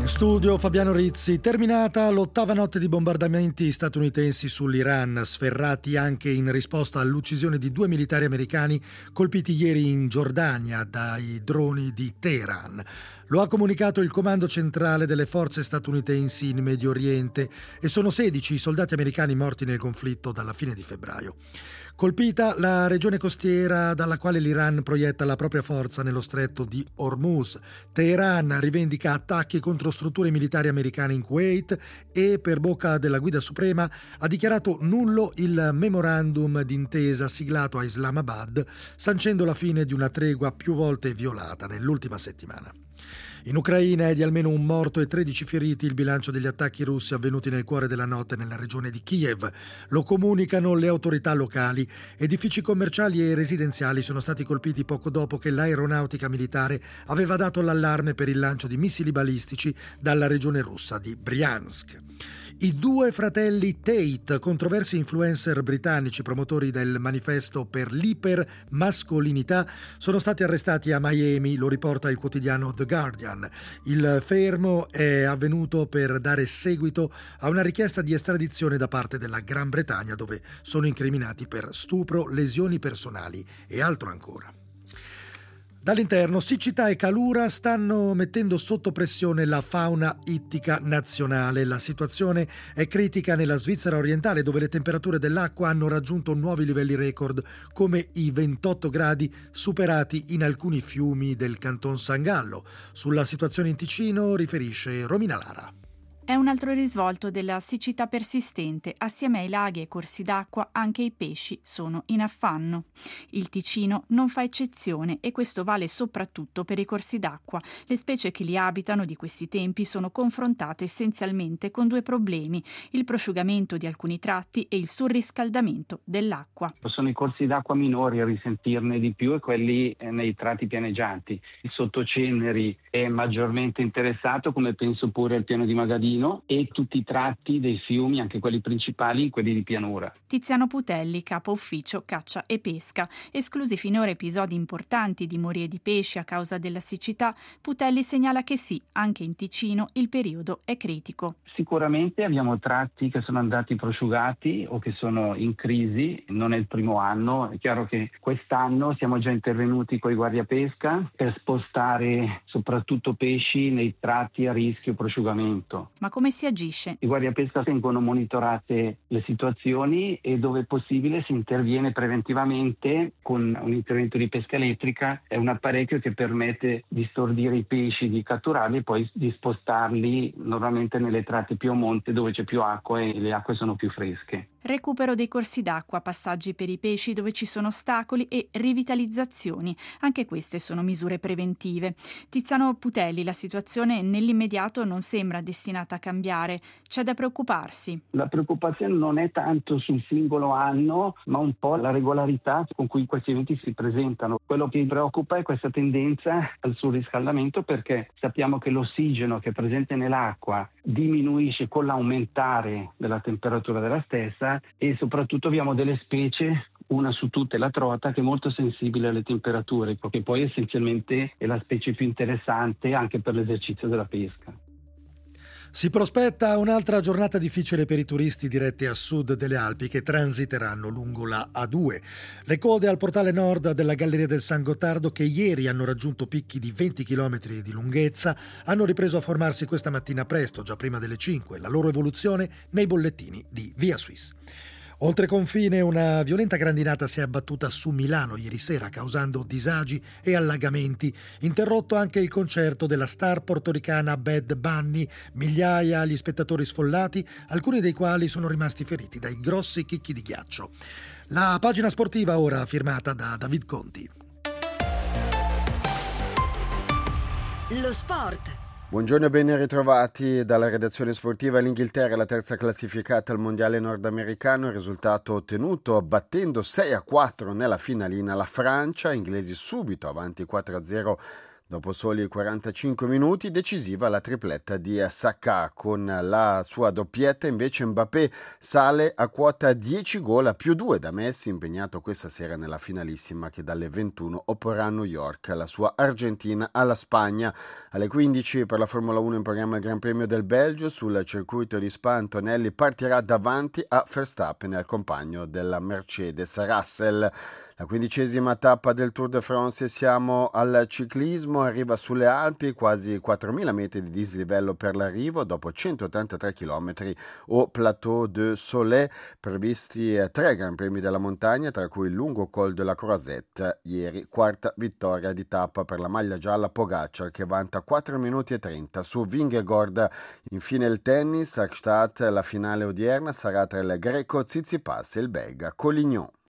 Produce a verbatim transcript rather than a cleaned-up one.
In studio Fabiano Rizzi. Terminata l'ottava notte di bombardamenti statunitensi sull'Iran, sferrati anche in risposta all'uccisione di due militari americani colpiti ieri in Giordania dai droni di Teheran. Lo ha comunicato il comando centrale delle forze statunitensi in Medio Oriente e sono sedici i soldati americani morti nel conflitto dalla fine di febbraio. Colpita la regione costiera dalla quale l'Iran proietta la propria forza nello stretto di Hormuz. Teheran rivendica attacchi contro strutture militari americane in Kuwait e, per bocca della guida suprema, ha dichiarato nullo il memorandum d'intesa siglato a Islamabad, sancendo la fine di una tregua più volte violata nell'ultima settimana. In Ucraina è di almeno un morto e tredici feriti il bilancio degli attacchi russi avvenuti nel cuore della notte nella regione di Kiev. Lo comunicano le autorità locali. Edifici commerciali e residenziali sono stati colpiti poco dopo che l'aeronautica militare aveva dato l'allarme per il lancio di missili balistici dalla regione russa di Bryansk. I due fratelli Tate, controversi influencer britannici promotori del manifesto per l'ipermascolinità, sono stati arrestati a Miami, lo riporta il quotidiano The Guardian. Il fermo è avvenuto per dare seguito a una richiesta di estradizione da parte della Gran Bretagna, dove sono incriminati per stupro, lesioni personali e altro ancora. Dall'interno, siccità e calura stanno mettendo sotto pressione la fauna ittica nazionale. La situazione è critica nella Svizzera orientale, dove le temperature dell'acqua hanno raggiunto nuovi livelli record, come i ventotto gradi superati in alcuni fiumi del Canton San Gallo. Sulla situazione in Ticino riferisce Romina Lara. È un altro risvolto della siccità persistente. Assieme ai laghi e ai corsi d'acqua, anche i pesci sono in affanno. Il Ticino non fa eccezione e questo vale soprattutto per i corsi d'acqua. Le specie che li abitano di questi tempi sono confrontate essenzialmente con due problemi: il prosciugamento di alcuni tratti e il surriscaldamento dell'acqua. Sono i corsi d'acqua minori a risentirne di più e quelli nei tratti pianeggianti. Il sottoceneri è maggiormente interessato, come penso pure il piano di Magadino, e tutti i tratti dei fiumi, anche quelli principali, quelli di pianura. Tiziano Putelli, capo ufficio caccia e pesca. Esclusi finora episodi importanti di morie di pesci a causa della siccità, Putelli segnala che sì, anche in Ticino il periodo è critico. Sicuramente abbiamo tratti che sono andati prosciugati o che sono in crisi, non è il primo anno. È chiaro che quest'anno siamo già intervenuti con i guardiapesca per spostare soprattutto pesci nei tratti a rischio prosciugamento. Ma come si agisce? I guardiapesca tengono monitorate le situazioni e dove è possibile si interviene preventivamente con un intervento di pesca elettrica. È un apparecchio che permette di stordire i pesci, di catturarli e poi di spostarli normalmente nelle tratte più a monte dove c'è più acqua e le acque sono più fresche. Recupero dei corsi d'acqua, passaggi per i pesci dove ci sono ostacoli e rivitalizzazioni. Anche queste sono misure preventive. Tiziano Putelli, la situazione nell'immediato non sembra destinata a cambiare. C'è da preoccuparsi. La preoccupazione non è tanto sul singolo anno, ma un po' la regolarità con cui questi eventi si presentano. Quello che mi preoccupa è questa tendenza al surriscaldamento, perché sappiamo che l'ossigeno che è presente nell'acqua diminuisce con l'aumentare della temperatura della stessa e soprattutto abbiamo delle specie, una su tutte la trota, che è molto sensibile alle temperature, che poi essenzialmente è la specie più interessante anche per l'esercizio della pesca. Si prospetta un'altra giornata difficile per i turisti diretti a sud delle Alpi che transiteranno lungo la A due. Le code al portale nord della Galleria del San Gottardo, che ieri hanno raggiunto picchi di venti chilometri di lunghezza, hanno ripreso a formarsi questa mattina presto, già prima delle cinque, la loro evoluzione nei bollettini di Via Suisse. Oltre confine, una violenta grandinata si è abbattuta su Milano ieri sera, causando disagi e allagamenti. Interrotto anche il concerto della star portoricana Bad Bunny, migliaia gli spettatori sfollati, alcuni dei quali sono rimasti feriti dai grossi chicchi di ghiaccio. La pagina sportiva ora firmata da David Conti. Lo sport. Buongiorno e ben ritrovati dalla redazione sportiva. L'Inghilterra è la terza classificata al mondiale nordamericano, il risultato ottenuto battendo sei a quattro nella finalina la Francia, inglesi subito avanti quattro a zero Dopo soli quarantacinque minuti, decisiva la tripletta di Saka. Con la sua doppietta invece Mbappé sale a quota dieci gol a più due da Messi, impegnato questa sera nella finalissima che dalle ventuno opporrà a New York la sua Argentina alla Spagna. Alle quindici per la Formula uno in programma il Gran Premio del Belgio. Sul circuito di Spa Antonelli partirà davanti a Verstappen e al compagno della Mercedes Russell. La quindicesima tappa del Tour de France e siamo al ciclismo, arriva sulle Alpi, quasi quattromila metri di dislivello per l'arrivo dopo centottantatré chilometri au Plateau de Soleil, previsti tre Gran Premi della montagna, tra cui il lungo Col de la Croisette. Ieri quarta vittoria di tappa per la maglia gialla Pogacar che vanta quattro minuti e trenta su Vingegaard. Infine il tennis, a Gstaad la finale odierna sarà tra il greco Tsitsipas e il belga Collignon.